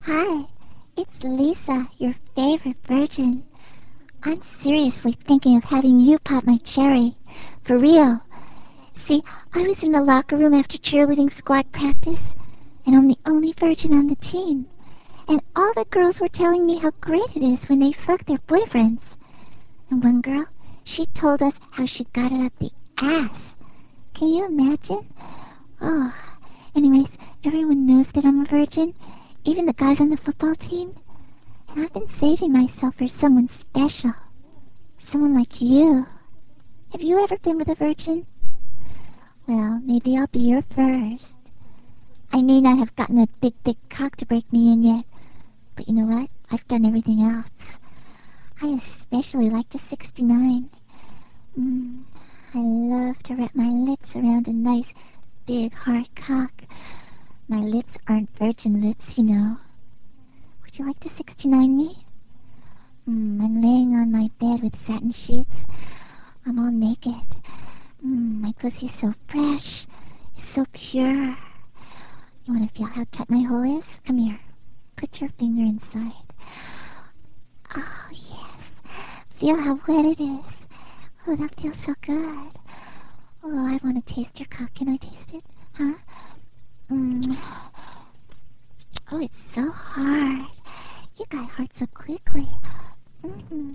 Hi, it's Lisa, your favorite virgin. I'm seriously thinking of having you pop my cherry. For real. See, I was in the locker room after cheerleading squad practice, and I'm the only virgin on the team. And all the girls were telling me how great it is when they fuck their boyfriends. And one girl, she told us how she got it up the ass. Can you imagine? Oh, anyways, everyone knows that I'm a virgin, even the guys on the football team. And I've been saving myself for someone special. Someone like you. Have you ever been with a virgin? Well, maybe I'll be your first. I may not have gotten a big thick cock to break me in yet, but you know what? I've done everything else. I especially like the 69. Mm, I love to wrap my lips around a nice, big, hard cock. My lips aren't virgin lips, you know. Would you like to 69 me? I'm laying on my bed with satin sheets. I'm all naked. My pussy's so fresh. It's so pure. You want to feel how tight my hole is? Come here. Put your finger inside. Oh, yes. Feel how wet it is. Oh, that feels so good. Oh, I want to taste your cock. Can I taste it? Huh? Mm. Oh, it's so hard. You got hard so quickly. Mm.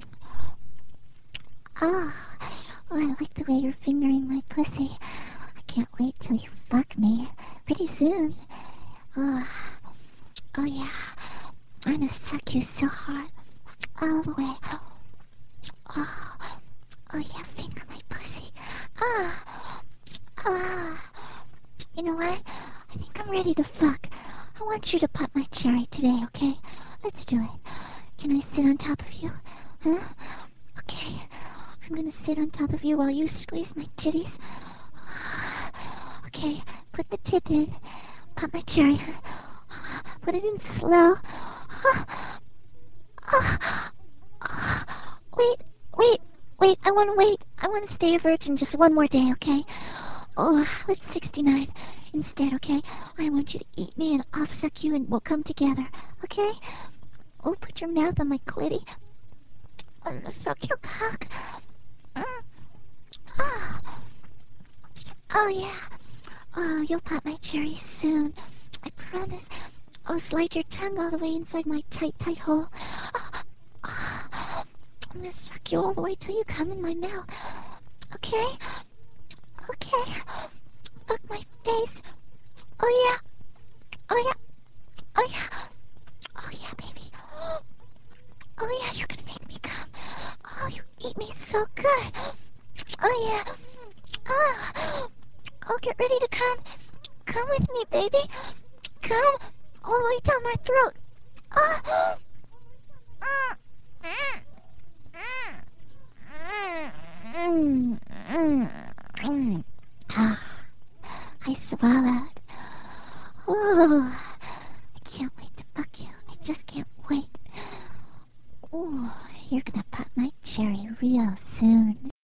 Oh, I like the way you're fingering my pussy. I can't wait till you fuck me. Pretty soon. Oh, oh yeah. I'm gonna suck you so hard. All the way. Oh, oh yeah, finger my pussy. Ah, ah. You know what? I think I'm ready to fuck. I want you to pop my cherry today, okay? Let's do it. Can I sit on top of you? Huh? Okay. I'm gonna sit on top of you while you squeeze my titties. Okay, put the tip in. Pop my cherry. Put it in slow. Wait, wait, wait. I want to wait. I want to stay a virgin just one more day, okay? Oh, let's 69 instead, okay? I want you to eat me and I'll suck you and we'll come together, okay? Oh, put your mouth on my clitty. I'm gonna suck your cock. Mm. Ah. Oh, yeah. Oh, you'll pop my cherry soon. I promise. Oh, slide your tongue all the way inside my tight, tight hole. I'm gonna suck you all the way till you come in my mouth. Okay? Okay. Fuck my face. Oh, yeah. Oh, yeah. Oh, yeah. Oh, yeah, baby. Oh, yeah, you're gonna make me come. Oh, you eat me so good. Oh, yeah. Oh, oh, get ready to come. Come with me, baby. Come all the way down my throat. Oh. I swallowed. Oh, I can't wait to fuck you. I just can't wait. Oh, you're gonna pop my cherry real soon.